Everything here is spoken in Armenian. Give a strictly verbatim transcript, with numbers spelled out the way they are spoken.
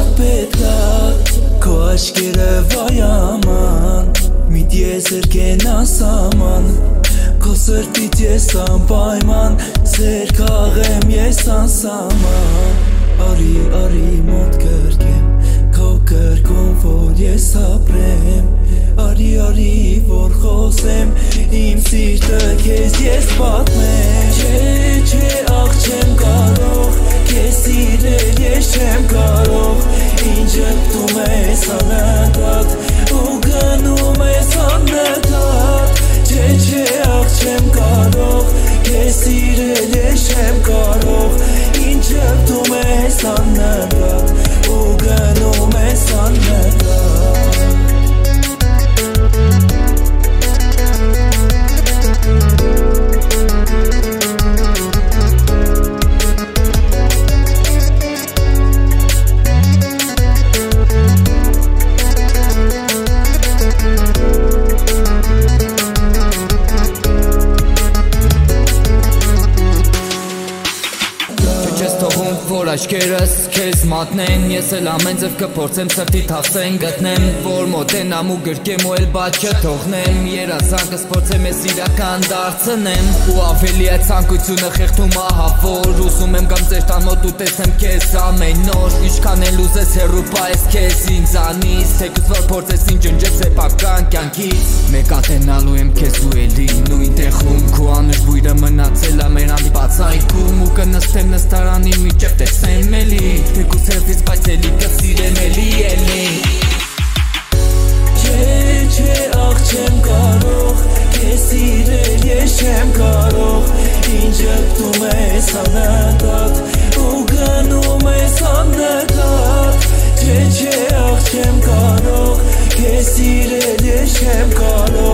շատ պետք Քո աչքերը վայաման Միտ ես երգեն ասաման Քո սրտից ես անպայման Սեր քաղեմ ես անսաման Արի, արի մոտ կրկեմ Քո կրկում որ ես ապրեմ Արի, արի որ խոսեմ Իմ սիրտը քեզ ես պատմեմ Չէ, չէ, աղ չեմ կարող Քեզ սիրել ես չեմ կարող Ինչ ըպտում ես անընդհատ Ու գնում ես անընդհատ Չէ, չէ, աղ չեմ կարող Քեզ սիրել ես չեմ կարող Ինչ ըպտում ես անընդհատ Ու գնում ես անընդհատ Որ աչքերս քեզ մատնեն Ես էլ ամեն ձև կփորձեմ սրտիդ հասեն գտնեմ Որ մոտենամ ու գրկեմ ու էլ բաց չթողնեմ Երազանքս փորձեմ ես իրական դարձնեմ Ու ավելի այդ ցանկությունը խեղդում ահավոր Ուզում եմ գամ ձեր տան մոտ ու տեսնեմ քեզ ամեն օր Ինչքան էլ ուզես հեռու պահես քեզ ինձանից Թեկուզ որ փորձես ինձ ջնջես սեփական կյանքից Մեկ ատենալու եմ քեզ ու էլի նույն տեղում Քո անուշ բույրը մնացել ա մեր հանդիպած այգում Ու կնստեմ նստարանի միջև տեսնեմ էլի Թեկուզ հերվից բայց էլի կսիրեմ էլի էլի Չէ, չէ, աղ չեմ կարող Քեզ սիրել ես չեմ կարող Ինչ ըպտում ես անընդհատ Ու գնում ես անընդհատ Չէ, չէ, աղ չեմ կարող Քեզ սիրել ես չեմ կարող